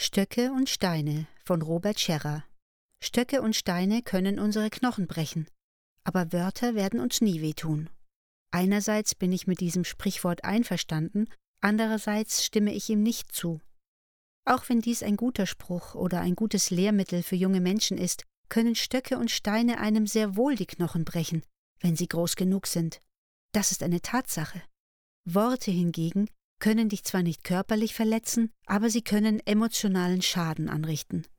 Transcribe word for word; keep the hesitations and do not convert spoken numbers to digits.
Stöcke und Steine von Robert Scherrer. Stöcke und Steine können unsere Knochen brechen, aber Wörter werden uns nie wehtun. Einerseits bin ich mit diesem Sprichwort einverstanden, andererseits stimme ich ihm nicht zu. Auch wenn dies ein guter Spruch oder ein gutes Lehrmittel für junge Menschen ist, können Stöcke und Steine einem sehr wohl die Knochen brechen, wenn sie groß genug sind. Das ist eine Tatsache. Worte hingegen können dich zwar nicht körperlich verletzen, aber sie können emotionalen Schaden anrichten.